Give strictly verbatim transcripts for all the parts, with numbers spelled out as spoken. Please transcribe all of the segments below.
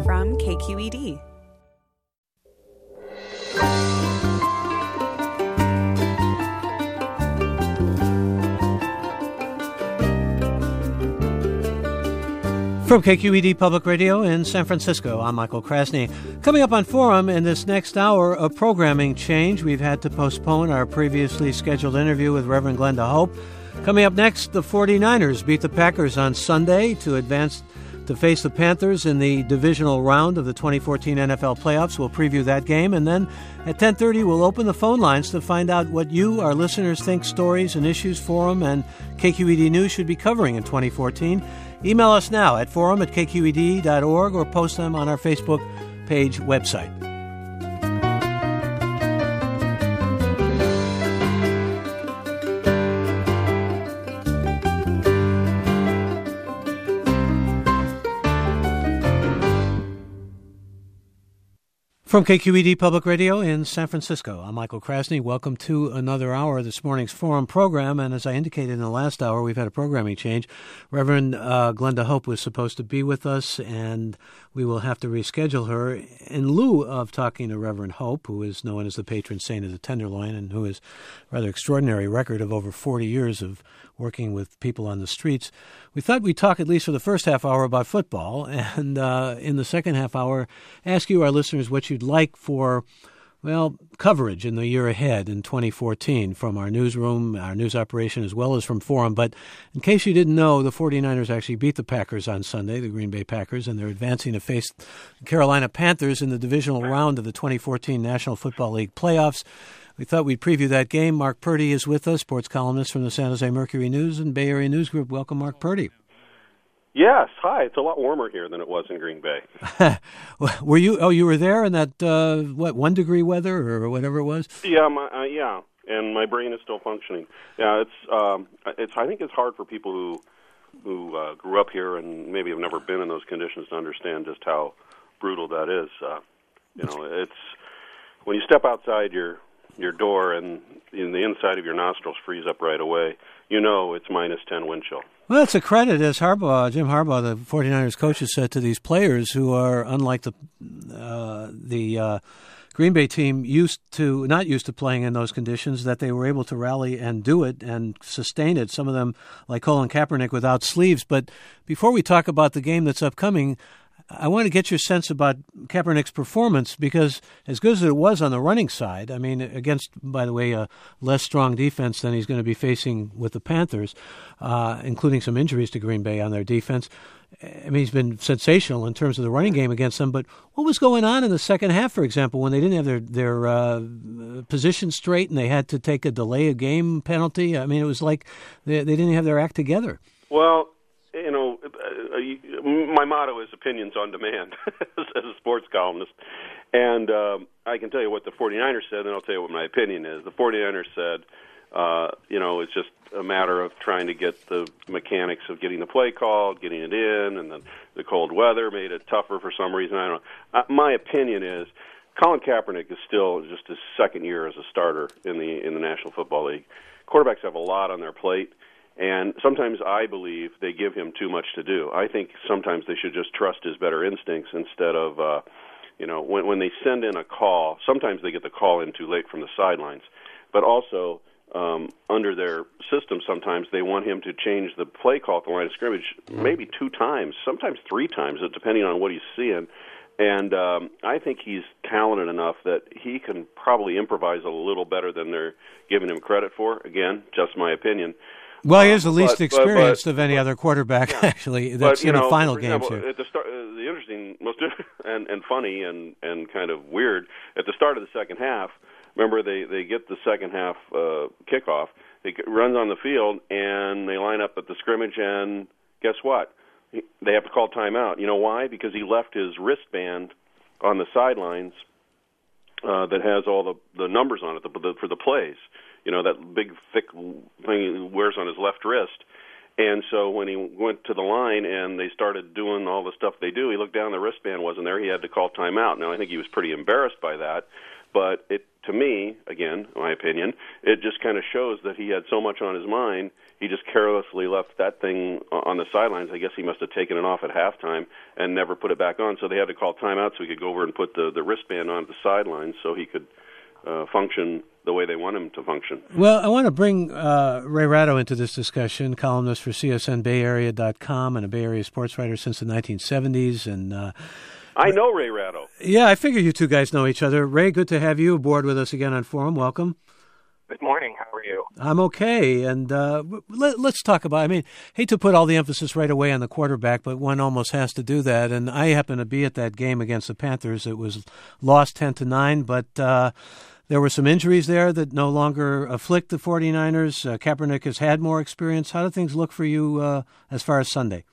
from K Q E D. From K Q E D Public Radio in San Francisco, I'm Michael Krasny. Coming up on Forum in this next hour, a programming change. We've had to postpone our previously scheduled interview with Reverend Glenda Hope. Coming up next, the forty-niners beat the Packers on Sunday to advance to face the Panthers in the divisional round of the twenty fourteen N F L playoffs. We'll preview that game. And then at ten thirty, we'll open the phone lines to find out what you, our listeners, think stories and issues Forum and K Q E D News should be covering in twenty fourteen. Email us now at forum at k q e d dot org or post them on our Facebook page website. From K Q E D Public Radio in San Francisco, I'm Michael Krasny. Welcome to another hour of this morning's Forum program. And as I indicated in the last hour, we've had a programming change. Reverend uh, Glenda Hope was supposed to be with us, and we will have to reschedule her in lieu of talking to Reverend Hope, who is known as the patron saint of the Tenderloin and who has a rather extraordinary record of over forty years of working with people on the streets. We thought we'd talk at least for the first half hour about football, and uh, in the second half hour, ask you, our listeners, what you'd like for, well, coverage in the year ahead in twenty fourteen from our newsroom, our news operation, as well as from Forum. But in case you didn't know, the forty-niners actually beat the Packers on Sunday, the Green Bay Packers, and they're advancing to face the Carolina Panthers in the divisional round of the twenty fourteen National Football League playoffs. We thought we'd preview that game. Mark Purdy is with us, sports columnist from the San Jose Mercury News and Bay Area News Group. Welcome, Mark Purdy. Yes, hi. It's a lot warmer here than it was in Green Bay. Were you? Oh, you were there in that uh, what one degree weather or whatever it was? Yeah, my, uh, yeah, and my brain is still functioning. Yeah, it's um, it's. I think it's hard for people who who uh, grew up here and maybe have never been in those conditions to understand just how brutal that is. Uh, you know, it's when you step outside your your door and in the inside of your nostrils freeze up right away. You know, it's minus ten wind chill. Well, it's a credit, as Harbaugh, Jim Harbaugh, the forty-niners coach, has said to these players who are, unlike the uh, the uh, Green Bay team, used to not used to playing in those conditions, that they were able to rally and do it and sustain it. Some of them, like Colin Kaepernick, without sleeves. But before we talk about the game that's upcoming, I want to get your sense about Kaepernick's performance, because as good as it was on the running side, I mean, against, by the way, a less strong defense than he's going to be facing with the Panthers, uh, including some injuries to Green Bay on their defense. I mean, he's been sensational in terms of the running game against them. But what was going on in the second half, for example, when they didn't have their, their uh, position straight and they had to take a delay of game penalty? I mean, it was like they, they didn't have their act together. Well, you know, uh, my motto is opinions on demand as a sports columnist. And um, I can tell you what the forty-niners said, and I'll tell you what my opinion is. The forty-niners said, uh, you know, it's just a matter of trying to get the mechanics of getting the play called, getting it in, and then the cold weather made it tougher for some reason. I don't know. Uh, my opinion is Colin Kaepernick is still just his second year as a starter in the in the National Football League. Quarterbacks have a lot on their plate. And sometimes I believe they give him too much to do. I think sometimes they should just trust his better instincts instead of, uh, you know, when when they send in a call, sometimes they get the call in too late from the sidelines. But also, um, under their system, sometimes they want him to change the play call at the line of scrimmage maybe two times, sometimes three times, depending on what he's seeing. And um, I think he's talented enough that he can probably improvise a little better than they're giving him credit for. Again, just my opinion. Well, he is the least but, experienced but, but, of any but, other quarterback, yeah. actually, that's but, you in know, the final for games example, here. At the start, uh, the interesting, most and, and funny and, and kind of weird, at the start of the second half, remember they, they get the second half uh, kickoff, they runs on the field, and they line up at the scrimmage, and guess what? They have to call timeout. You know why? Because he left his wristband on the sidelines uh, that has all the, the numbers on it the, the, for the plays. You know, that big, thick thing he wears on his left wrist. And so when he went to the line and they started doing all the stuff they do, he looked down, the wristband wasn't there. He had to call timeout. Now, I think he was pretty embarrassed by that. But it, to me, again, my opinion, it just kind of shows that he had so much on his mind, he just carelessly left that thing on the sidelines. I guess he must have taken it off at halftime and never put it back on. So they had to call timeout so he could go over and put the, the wristband on the sidelines so he could uh, function the way they want him to function. Well, I want to bring uh, Ray Ratto into this discussion, columnist for C S N Bay Area dot com and a Bay Area sports writer since the nineteen seventies. And uh, I know Ray Ratto. Yeah, I figure you two guys know each other. Ray, good to have you aboard with us again on Forum. Welcome. Good morning. How are you? I'm okay. And uh, let, let's talk about, I mean, hate to put all the emphasis right away on the quarterback, but one almost has to do that. And I happen to be at that game against the Panthers. It was lost ten to nine, but uh, there were some injuries there that no longer afflict the 49ers. Uh, Kaepernick has had more experience. How do things look for you uh, as far as Sunday?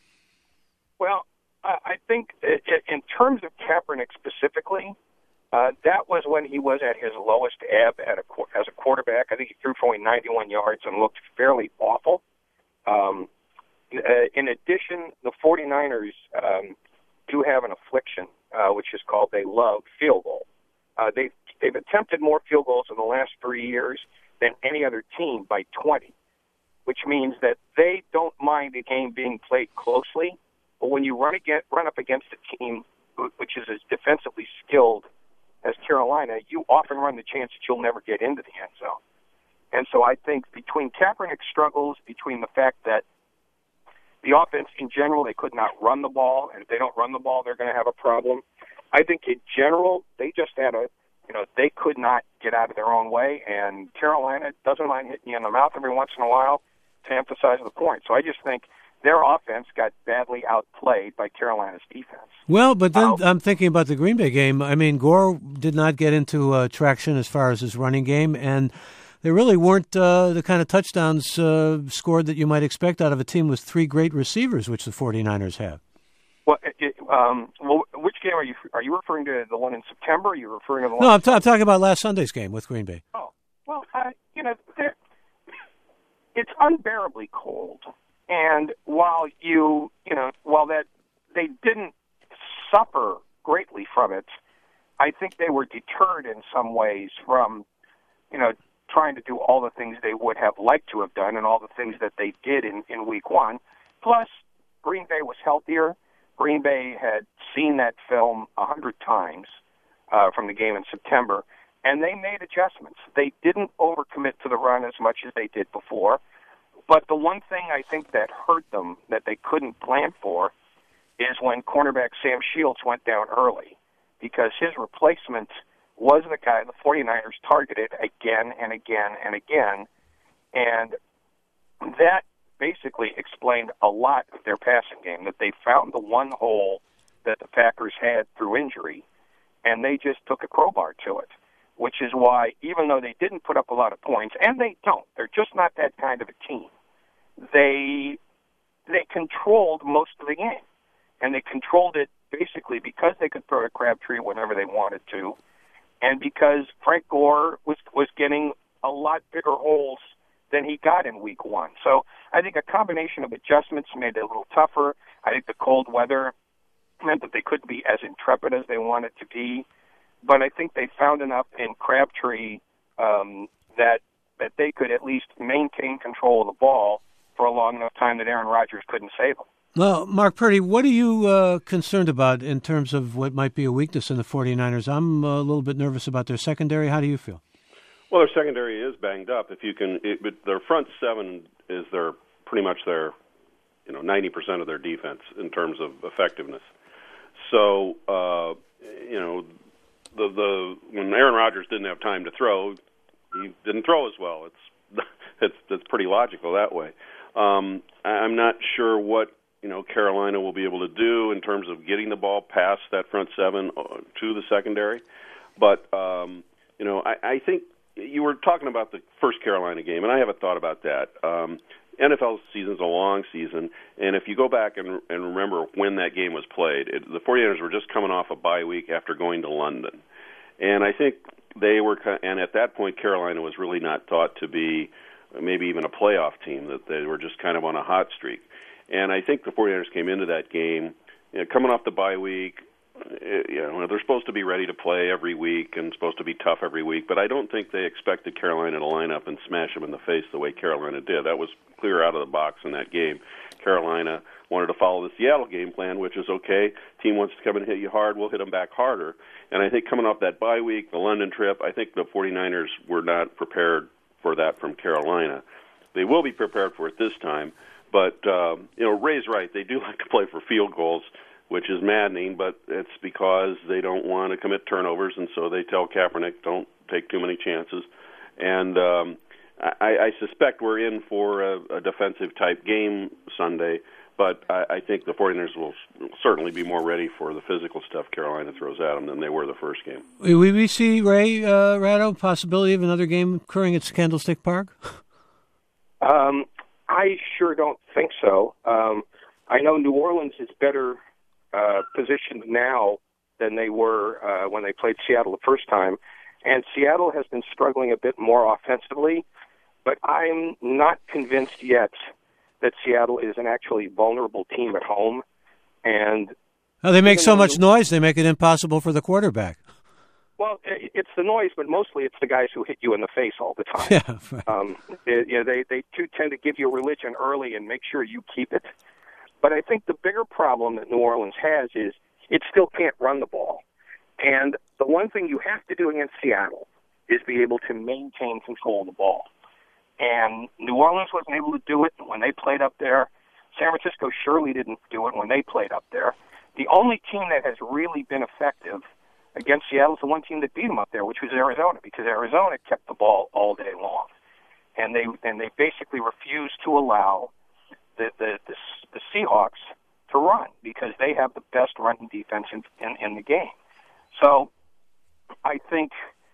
Well, I think in terms of Kaepernick specifically, Uh, that was when he was at his lowest ebb at a, as a quarterback. I think he threw for only ninety-one yards and looked fairly awful. Um, uh, in addition, the 49ers um, do have an affliction, uh, which is called they love field goal. Uh, they've, they've attempted more field goals in the last three years than any other team by twenty, which means that they don't mind the game being played closely, but when you run, against, run up against a team which is as defensively skilled as Carolina, you often run the chance that you'll never get into the end zone. And so I think between Kaepernick's struggles, between the fact that the offense in general, they could not run the ball, and if they don't run the ball, they're going to have a problem. I think in general, they just had a, you know, they could not get out of their own way, and Carolina doesn't mind hitting you in the mouth every once in a while to emphasize the point. So I just think their offense got badly outplayed by Carolina's defense. Well, but then um, I'm thinking about the Green Bay game. I mean, Gore did not get into uh, traction as far as his running game, and there really weren't uh, the kind of touchdowns uh, scored that you might expect out of a team with three great receivers, which the 49ers have. Well, it, um, well, which game are you are you referring to? The one in September? Or are you referring to the one? No, I'm, t- I'm talking about last Sunday's game with Green Bay. Oh, well, I, you know, it's unbearably cold. And while you, you know, while that they didn't suffer greatly from it, I think they were deterred in some ways from, you know, trying to do all the things they would have liked to have done and all the things that they did in, in week one. Plus, Green Bay was healthier. Green Bay had seen that film a hundred times uh, from the game in September, and they made adjustments. They didn't overcommit to the run as much as they did before. But the one thing I think that hurt them that they couldn't plan for is when cornerback Sam Shields went down early, because his replacement was the guy the 49ers targeted again and again and again. And that basically explained a lot of their passing game, that they found the one hole that the Packers had through injury, and they just took a crowbar to it, which is why, even though they didn't put up a lot of points, and they don't, they're just not that kind of a team, they they controlled most of the game. And they controlled it basically because they could throw a Crabtree whenever they wanted to, and because Frank Gore was, was getting a lot bigger holes than he got in week one. So I think a combination of adjustments made it a little tougher. I think the cold weather meant that they couldn't be as intrepid as they wanted to be. But I think they found enough in Crabtree um, that that they could at least maintain control of the ball for a long enough time that Aaron Rodgers couldn't save them. Well, Mark Purdy, what are you uh, concerned about in terms of what might be a weakness in the 49ers? I'm a little bit nervous about their secondary. How do you feel? Well, their secondary is banged up. If you can, it, but their front seven is their pretty much their, you know, ninety percent of their defense in terms of effectiveness. So, uh, you know, the the when Aaron Rodgers didn't have time to throw, he didn't throw as well. It's it's it's pretty logical that way. Um, I'm not sure what you know Carolina will be able to do in terms of getting the ball past that front seven to the secondary, but um, you know I, I think you were talking about the first Carolina game, and I have a thought about that. Um, N F L season's a long season, and if you go back and, and remember when that game was played, it, the 49ers were just coming off a bye week after going to London. And I think they were, and at that point, Carolina was really not thought to be maybe even a playoff team, that they were just kind of on a hot streak. And I think the 49ers came into that game, you know, coming off the bye week, you know, they're supposed to be ready to play every week and supposed to be tough every week, but I don't think they expected Carolina to line up and smash them in the face the way Carolina did. That was clear out of the box in that game. Carolina wanted to follow the Seattle game plan, which is okay. Team wants to come and hit you hard, we'll hit them back harder. And I think coming off that bye week, the London trip, I think the 49ers were not prepared for that from Carolina. They will be prepared for it this time. But, um, you know, Ray's right. They do like to play for field goals, which is maddening, but it's because they don't want to commit turnovers, and so they tell Kaepernick, don't take too many chances. And um, I, I suspect we're in for a, a defensive-type game Sunday, but I, I think the 49ers will certainly be more ready for the physical stuff Carolina throws at them than they were the first game. Will we see, Ray uh, Ratto, possibility of another game occurring at Candlestick Park? Um, I sure don't think so. Um, I know New Orleans is better uh, positioned now than they were uh, when they played Seattle the first time, and Seattle has been struggling a bit more offensively, but I'm not convinced yet that Seattle is an actually vulnerable team at home. And oh, they make so much noise, they make it impossible for the quarterback. Well, it's the noise, but mostly it's the guys who hit you in the face all the time. Yeah, right. um, it, you know, they they too tend to give you religion early and make sure you keep it. But I think the bigger problem that New Orleans has is it still can't run the ball. And the one thing you have to do against Seattle is be able to maintain control of the ball. And New Orleans wasn't able to do it when they played up there. San Francisco surely didn't do it when they played up there. The only team that has really been effective against Seattle is the one team that beat them up there, which was Arizona, because Arizona kept the ball all day long, and they and they basically refused to allow the the, the, the Seahawks to run because they have the best running defense in, in in the game. So I think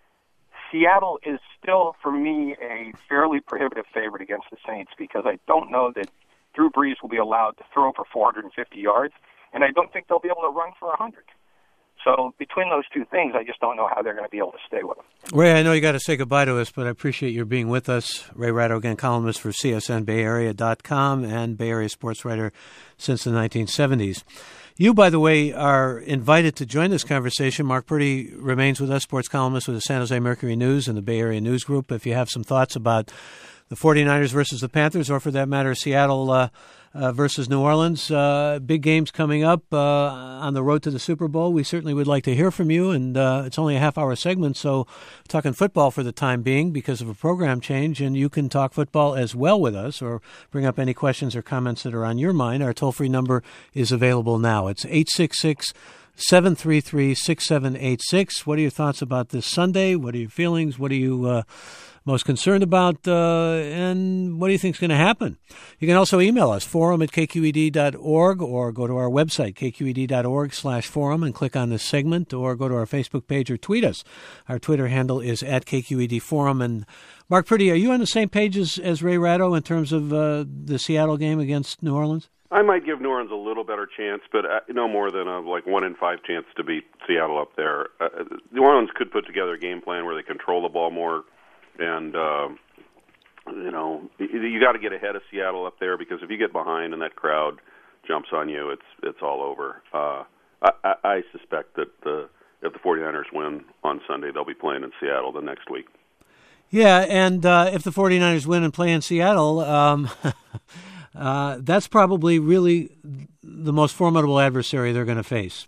Seattle is still, for me, a fairly prohibitive favorite against the Saints because I don't know that Drew Brees will be allowed to throw for four hundred fifty yards, and I don't think they'll be able to run for one hundred. So between those two things, I just don't know how they're going to be able to stay with them. Ray, I know you got to say goodbye to us, but I appreciate your being with us. Ray Ratto, again, columnist for C S N Bay Area dot com and Bay Area sports writer since the nineteen seventies. You, by the way, are invited to join this conversation. Mark Purdy remains with us, sports columnist with the San Jose Mercury News and the Bay Area News Group. If you have some thoughts about the 49ers versus the Panthers, or for that matter, Seattle uh, uh, versus New Orleans. Uh, big games coming up uh, on the road to the Super Bowl. We certainly would like to hear from you, and uh, it's only a half-hour segment, so talking football for the time being because of a program change, and you can talk football as well with us or bring up any questions or comments that are on your mind. Our toll-free number is available now. It's eight six six, seven three three, six seven eight six. What are your thoughts about this Sunday? What are your feelings? What are you uh, most concerned about, uh, and what do you think is going to happen? You can also email us, forum at k q e d dot org, or go to our website, k q e d dot org slash forum, and click on this segment, or go to our Facebook page or tweet us. Our Twitter handle is at K Q E D Forum. And Mark Purdy, are you on the same page as, as Ray Ratto in terms of uh, the Seattle game against New Orleans? I might give New Orleans a little better chance, but uh, no more than a like one in five chance to beat Seattle up there. Uh, New Orleans could put together a game plan where they control the ball more. And, uh, you know, you got to get ahead of Seattle up there because if you get behind and that crowd jumps on you, it's it's all over. Uh, I, I suspect that the, if the 49ers win on Sunday, they'll be playing in Seattle the next week. Yeah, and uh, if the 49ers win and play in Seattle, um, uh, that's probably really the most formidable adversary they're going to face.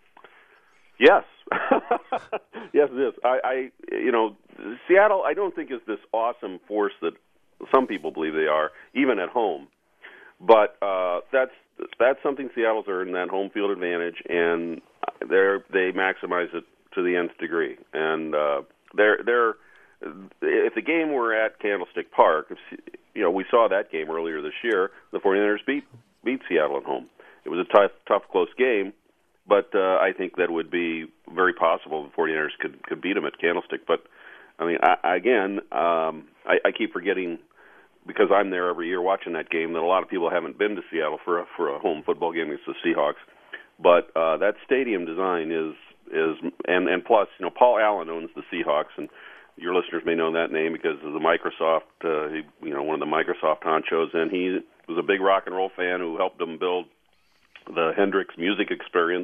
Yes. Yes, it is. I, I, you know, Seattle, I don't think is this awesome force that some people believe they are, even at home. But uh, that's that's something Seattle's earned, that home field advantage, and they they maximize it to the nth degree. And uh, they're they're if the game were at Candlestick Park, if, you know, we saw that game earlier this year. The 49ers beat beat Seattle at home. It was a tough, tough, close game. But uh, I think that would be very possible. The 49ers could, could beat them at Candlestick. But, I mean, I, again, um, I, I keep forgetting, because I'm there every year watching that game, that a lot of people haven't been to Seattle for a, for a home football game against the Seahawks. But uh, that stadium design is, is and, and plus, you know, Paul Allen owns the Seahawks, and your listeners may know that name because of the Microsoft, uh, he, you know, one of the Microsoft honchos, and he was a big rock and roll fan who helped them build the Hendrix music experience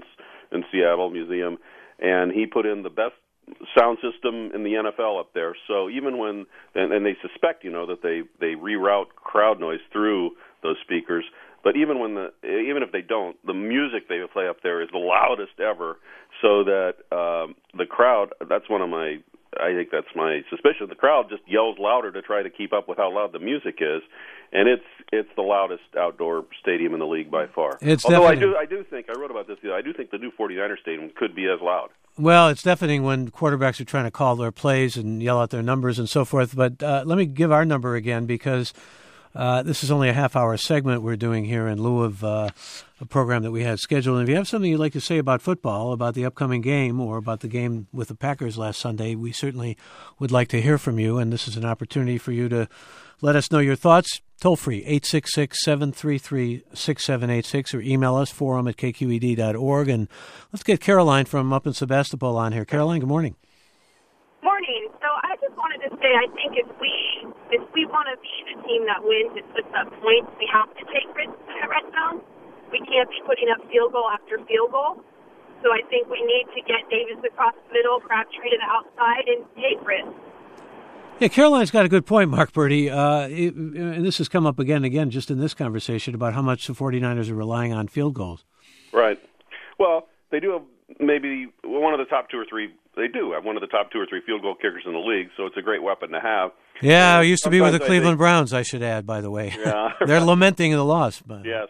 in Seattle Museum, and he put in the best sound system in the N F L up there. So even when, and, and they suspect, you know, that they, they reroute crowd noise through those speakers, but even when the, even if they don't, the music they play up there is the loudest ever, so that um, the crowd, that's one of my, I think that's my suspicion. The crowd just yells louder to try to keep up with how loud the music is, and it's it's the loudest outdoor stadium in the league by far. It's Although I deafening. do I do think, I wrote about this the other, I do think the new 49ers stadium could be as loud. Well, it's deafening when quarterbacks are trying to call their plays and yell out their numbers and so forth. But uh, let me give our number again, because uh, this is only a half-hour segment we're doing here in lieu of uh, a program that we had scheduled. And if you have something you'd like to say about football, about the upcoming game, or about the game with the Packers last Sunday, we certainly would like to hear from you. And this is an opportunity for you to let us know your thoughts. Toll free, eight six six, seven three three, six seven eight six, or email us, forum at k q e d dot org. And let's get Caroline from up in Sebastopol on here. Caroline, good morning. Morning. So I just wanted to say, I think if we if we want to be the team that wins and puts up points, we have to take risks in the red zone. We can't be putting up field goal after field goal. So I think we need to get Davis across the middle, Crabtree to the outside, and take risks. Yeah, Caroline's got a good point, Mark Berti. Uh, it, and this has come up again and again just in this conversation about how much the 49ers are relying on field goals. Right. Well, they do have maybe one of the top two or three. They do have one of the top two or three field goal kickers in the league, so it's a great weapon to have. Yeah, it used to be with the Sometimes I Cleveland think- Browns, I should add, by the way. Yeah, They're right. lamenting the loss. But. Yes.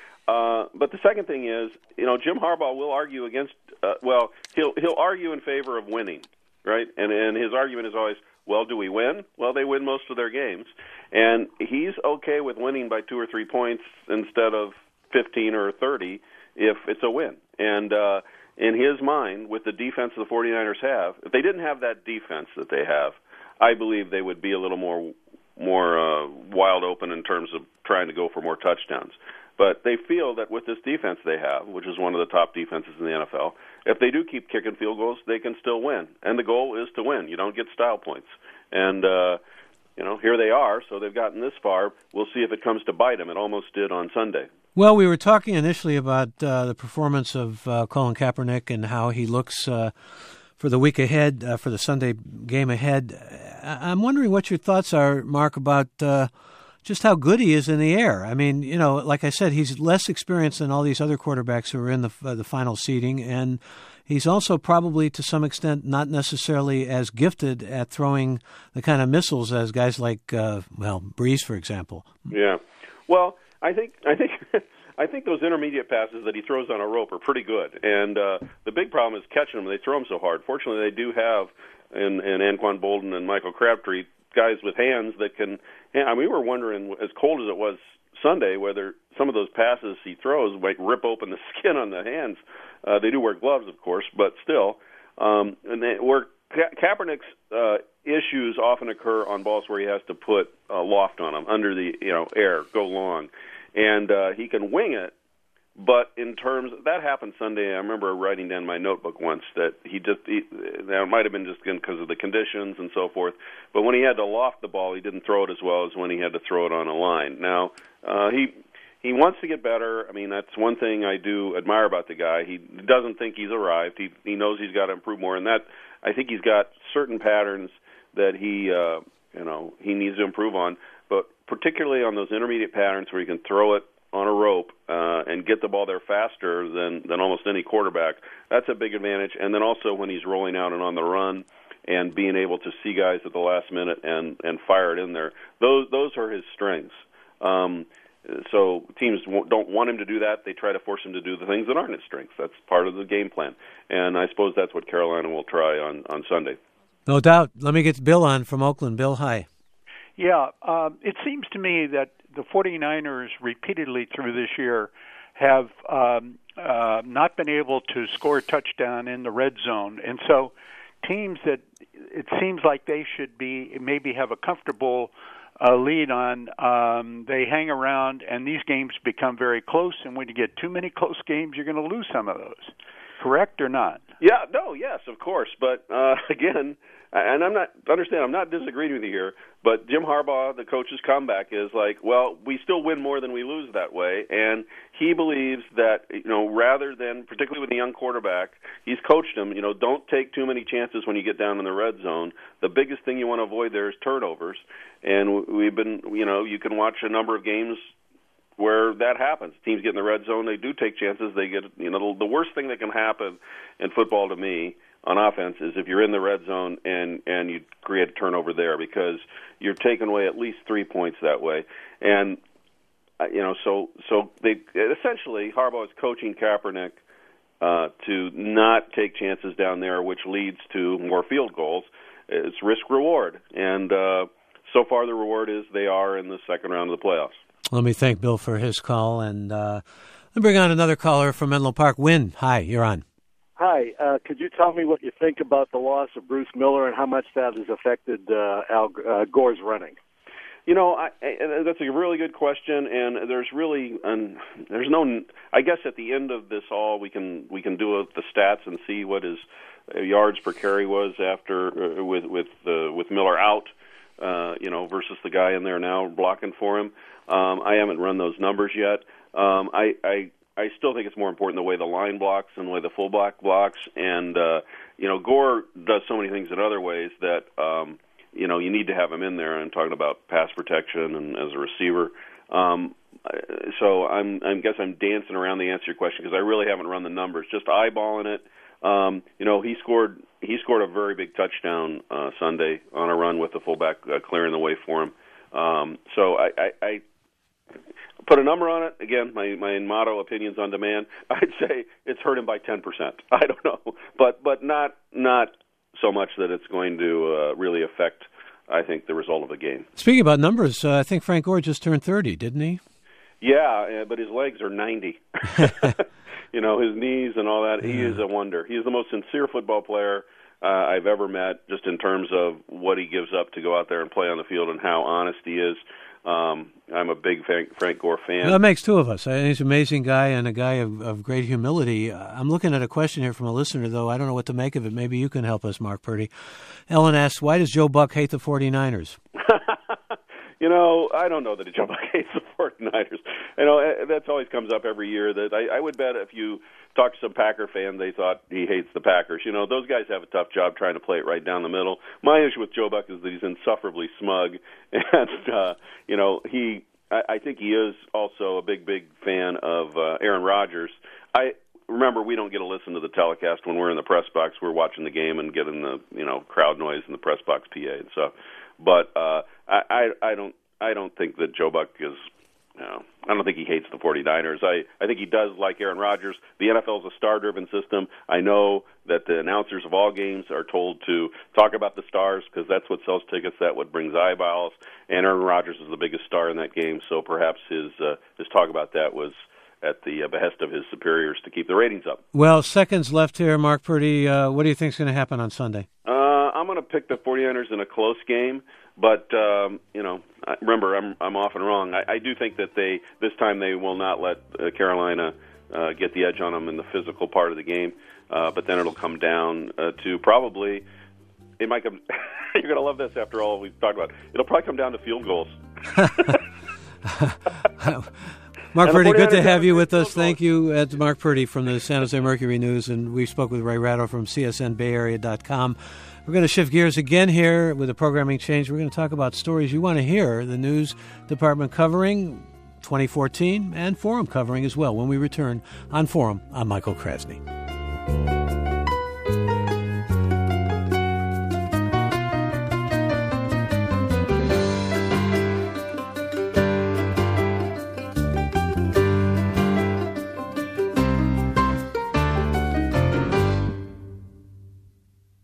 Uh, but the second thing is, you know, Jim Harbaugh will argue against, uh, well, he'll he'll argue in favor of winning, right? And and his argument is always, well, do we win? Well, they win most of their games. And he's okay with winning by two or three points instead of fifteen or thirty if it's a win. And uh, in his mind, with the defense the 49ers have, if they didn't have that defense that they have, I believe they would be a little more more uh, wild open in terms of trying to go for more touchdowns. But they feel that with this defense they have, which is one of the top defenses in the N F L, if they do keep kicking field goals, they can still win. And the goal is to win. You don't get style points. And, uh, you know, here they are, so they've gotten this far. We'll see if it comes to bite them. It almost did on Sunday. Well, we were talking initially about uh, the performance of uh, Colin Kaepernick and how he looks uh, for the week ahead, uh, for the Sunday game ahead. I'm wondering what your thoughts are, Mark, about uh, just how good he is in the air. I mean, you know, like I said, he's less experienced than all these other quarterbacks who are in the uh, the final seeding, and he's also probably to some extent not necessarily as gifted at throwing the kind of missiles as guys like, uh, well, Brees, for example. Yeah. Well, I think I think I think those intermediate passes that he throws on a rope are pretty good, and uh, the big problem is catching them. They throw them so hard. Fortunately, they do have in, in Anquan Bolden and Michael Crabtree guys with hands that can. I mean, we were wondering, as cold as it was Sunday, whether some of those passes he throws might rip open the skin on the hands. Uh, they do wear gloves, of course, but still. Um, and they, where Ka- Kaepernick's uh, issues often occur on balls where he has to put a loft on them, under the you know air, go long, and uh, he can wing it. But in terms that happened Sunday, I remember writing down my notebook once that he just he, that might have been just because of the conditions and so forth. But when he had to loft the ball, he didn't throw it as well as when he had to throw it on a line. Now uh, he he wants to get better. I mean, that's one thing I do admire about the guy. He doesn't think he's arrived. He he knows he's got to improve more, and that I think he's got certain patterns that he uh, you know he needs to improve on. But particularly on those intermediate patterns where he can throw it on a rope uh, and get the ball there faster than, than almost any quarterback. That's a big advantage. And then also when he's rolling out and on the run and being able to see guys at the last minute and, and fire it in there, those those are his strengths. Um, so teams don't want him to do that. They try to force him to do the things that aren't his strengths. That's part of the game plan. And I suppose that's what Carolina will try on, on Sunday. No doubt. Let me get Bill on from Oakland. Bill, hi. Yeah, uh, it seems to me that the 49ers repeatedly through this year have um, uh, not been able to score a touchdown in the red zone. And so teams that it seems like they should be maybe have a comfortable uh, lead on, um, they hang around, and these games become very close. And when you get too many close games, you're going to lose some of those. Correct or not? Yeah, no, yes, of course. But, uh, again, and I'm not, understand, I'm not disagreeing with you here, but Jim Harbaugh, the coach's comeback is like, well, we still win more than we lose that way. And he believes that, you know, rather than, particularly with a young quarterback, he's coached him, you know, don't take too many chances when you get down in the red zone. The biggest thing you want to avoid there is turnovers. And we've been, you know, you can watch a number of games where that happens. Teams get in the red zone, they do take chances. They get, you know, the worst thing that can happen in football to me on offense is if you're in the red zone and and you create a turnover there, because you're taking away at least three points that way. And uh, you know, so so they essentially Harbaugh is coaching Kaepernick uh, to not take chances down there, which leads to more field goals. It's risk reward, and uh, so far the reward is they are in the second round of the playoffs. Let me thank Bill for his call, and uh, let me bring on another caller from Menlo Park. Wynn, hi, you're on. Hi, uh, could you tell me what you think about the loss of Bruce Miller and how much that has affected uh, Al uh, Gore's running? You know, I, I, that's a really good question, and there's really, um, there's no. I guess at the end of this all, we can we can do the stats and see what his yards per carry was after uh, with with uh, with Miller out, uh, you know, versus the guy in there now blocking for him. Um, I haven't run those numbers yet. Um, I, I I still think it's more important the way the line blocks and the way the fullback blocks. And, uh, you know, Gore does so many things in other ways that, um, you know, you need to have him in there. I'm talking about pass protection and as a receiver. Um, so I'm, I guess I'm dancing around the answer to your question because I really haven't run the numbers. Just eyeballing it. Um, you know, he scored he scored a very big touchdown uh, Sunday on a run with the fullback uh, clearing the way for him. Um, so I, I, I put a number on it. Again, my, my motto, opinions on demand. I'd say it's hurt him by ten percent. I don't know, but but not not so much that it's going to uh, really affect, I think, the result of the game. Speaking about numbers, uh, I think Frank Gore just turned thirty, didn't he? Yeah, uh, but his legs are ninety. You know, his knees and all that. He is a wonder. He is the most sincere football player uh, I've ever met, just in terms of what he gives up to go out there and play on the field and how honest he is. Um, I'm a big Frank, Frank Gore fan. Well, that makes two of us. He's an amazing guy and a guy of, of great humility. I'm looking at a question here from a listener, though. I don't know what to make of it. Maybe you can help us, Mark Purdy. Ellen asks, why does Joe Buck hate the forty-niners? You know, I don't know that Joe Buck hates the forty-niners. You know, that always comes up every year. That I, I would bet if you talk to some Packer fan, they thought he hates the Packers. You know, those guys have a tough job trying to play it right down the middle. My issue with Joe Buck is that he's insufferably smug, and uh, you know, he. I, I think he is also a big, big fan of uh, Aaron Rodgers. I remember we don't get to listen to the telecast when we're in the press box. We're watching the game and getting the you know crowd noise in the press box P A and stuff. But uh, I, I, I don't, I don't think that Joe Buck is. You know, I don't think he hates the forty-niners. I, I think he does like Aaron Rodgers. The N F L is a star-driven system. I know that the announcers of all games are told to talk about the stars because that's what sells tickets, that's what brings eyeballs. And Aaron Rodgers is the biggest star in that game, so perhaps his uh, his talk about that was at the uh, behest of his superiors to keep the ratings up. Well, seconds left here, Mark Purdy. Uh, what do you think is going to happen on Sunday? Uh, I'm going to pick the forty-niners in a close game. But um, you know, remember, I'm I'm often wrong. I, I do think that they this time they will not let uh, Carolina uh, get the edge on them in the physical part of the game. Uh, but then it'll come down uh, to probably it might come. You're going to love this after all we've talked about. It'll probably come down to field goals. Mark Purdy, good to have you with us. Thank you. It's Mark Purdy from the San Jose Mercury News, and we spoke with Ray Ratto from C S N Bay Area dot com. We're going to shift gears again here with a programming change. We're going to talk about stories you want to hear, the news department covering twenty fourteen and Forum covering as well when we return on Forum. I'm Michael Krasny.